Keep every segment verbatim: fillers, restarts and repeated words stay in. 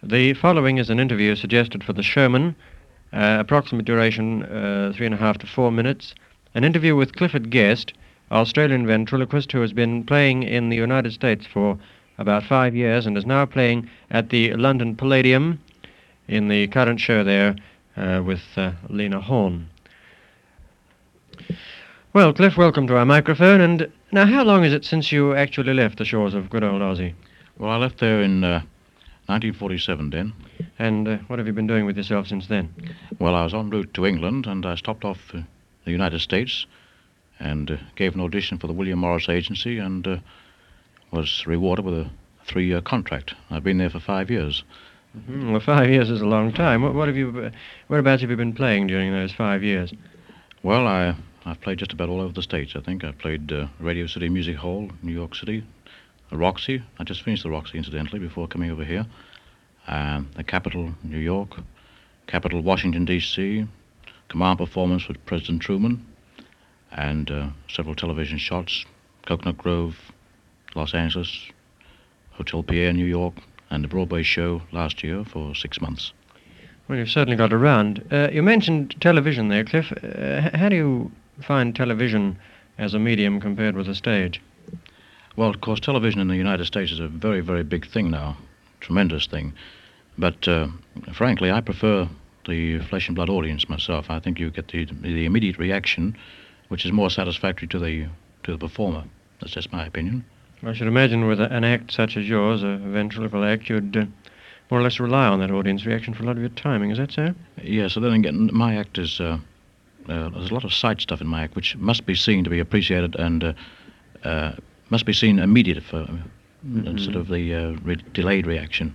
The following is an interview suggested for The Showman, uh, approximate duration uh, three and a half to four minutes, an interview with Clifford Guest, Australian ventriloquist who has been playing in the United States for about five years and is now playing at the London Palladium in the current show there uh, with uh, Lena Horne. Well, Cliff, welcome to our microphone. And now, how long is it since you actually left the shores of good old Aussie? Well, I left there in uh, nineteen forty-seven, then. And uh, what have you been doing with yourself since then? Well, I was en route to England, and I stopped off uh, the United States and uh, gave an audition for the William Morris Agency and uh, was rewarded with a three-year contract. I've been there for five years. Mm-hmm. Well, five years is a long time. What, what have you? Uh, whereabouts have you been playing during those five years? Well, I, I've played just about all over the States, I think. I played uh, Radio City Music Hall, New York City, the Roxy. I just finished the Roxy, incidentally, before coming over here. Uh, the Capitol, New York, Capitol, Washington, D C, command performance with President Truman, and uh, several television shots, Coconut Grove, Los Angeles, Hotel Pierre, New York, and the Broadway show last year for six months. Well, you've certainly got around. Uh, you mentioned television there, Cliff. Uh, how do you find television as a medium compared with the stage? Well, of course, television in the United States is a very, very big thing now, tremendous thing. But uh, frankly, I prefer the flesh and blood audience myself. I think you get the the immediate reaction, which is more satisfactory to the to the performer. That's just my opinion. I should imagine with a, an act such as yours, a ventriloquial act, you'd uh, more or less rely on that audience reaction for a lot of your timing. Is that so? Yeah, so then again, my act is, uh, uh, there's a lot of side stuff in my act which must be seen to be appreciated and uh, uh, must be seen immediate for, mm-hmm. instead of the uh, re- delayed reaction.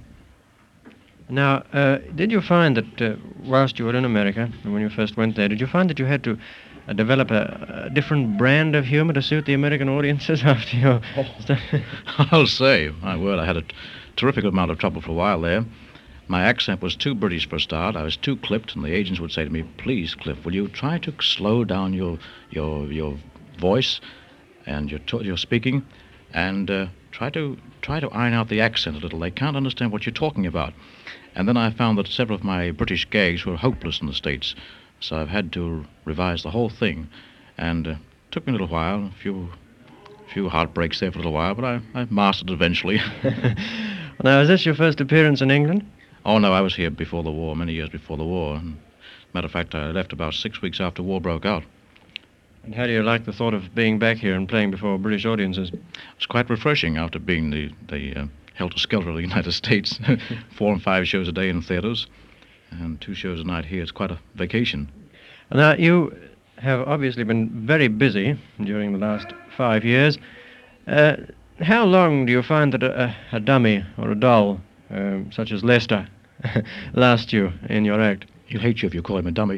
Now, uh, did you find that uh, whilst you were in America, and when you first went there, did you find that you had to uh, develop a, a different brand of humor to suit the American audiences after your... Oh. I'll say, my word, I had a t- terrific amount of trouble for a while there. My accent was too British for a start. I was too clipped, and the agents would say to me, "Please, Cliff, will you try to slow down your your your voice and your t- your speaking, and uh, try to try to iron out the accent a little. They can't understand what you're talking about." And then I found that several of my British gags were hopeless in the States, so I've had to revise the whole thing, and uh, took me a little while, a few few heartbreaks there for a little while, but I, I mastered it eventually. Now, is this your first appearance in England? Oh, no, I was here before the war, many years before the war. And, matter of fact, I left about six weeks after war broke out. And how do you like the thought of being back here and playing before British audiences? It's quite refreshing after being the, the uh, helter-skelter of the United States. Four and five shows a day in theatres, and two shows a night here. It's quite a vacation. Now, you have obviously been very busy during the last five years. Uh, how long do you find that a, a dummy or a doll, um, such as Lester, lasts you in your act? He'll hate you if you call him a dummy.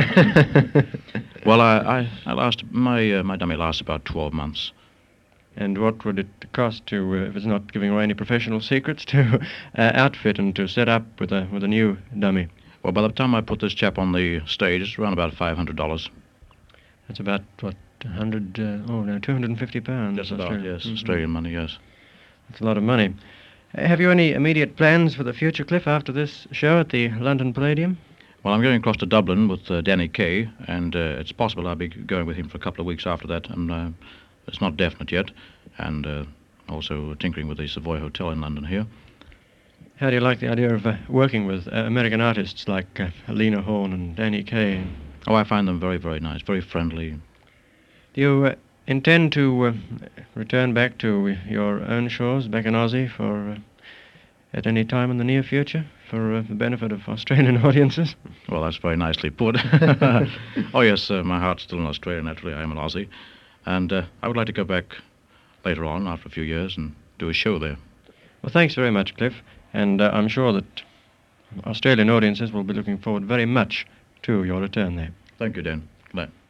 Well, I, I, I last my uh, my dummy lasts about twelve months. And what would it cost to, uh, if it's not giving away any professional secrets, to uh, outfit and to set up with a with a new dummy? Well, by the time I put this chap on the stage, it's around about five hundred dollars. That's about what, one hundred? Uh, oh no, two hundred and fifty pounds. Just about, Australian. yes, Mm-hmm. Australian money, yes. That's a lot of money. Uh, have you any immediate plans for the future, Cliff, after this show at the London Palladium? Well, I'm going across to Dublin with uh, Danny Kaye, and uh, it's possible I'll be going with him for a couple of weeks after that, and uh, it's not definite yet, and uh, also tinkering with the Savoy Hotel in London here. How do you like the idea of uh, working with uh, American artists like uh, Lena Horne and Danny Kaye? Oh, I find them very, very nice, very friendly. Do you uh, intend to uh, return back to your own shores back in Aussie for uh, at any time in the near future for uh, the benefit of Australian audiences? Well, that's very nicely put. Oh, yes, uh, my heart's still in Australia, naturally. I am an Aussie. And uh, I would like to go back later on, after a few years, and do a show there. Well, thanks very much, Cliff. And uh, I'm sure that Australian audiences will be looking forward very much to your return there. Thank you, Dan. Good night.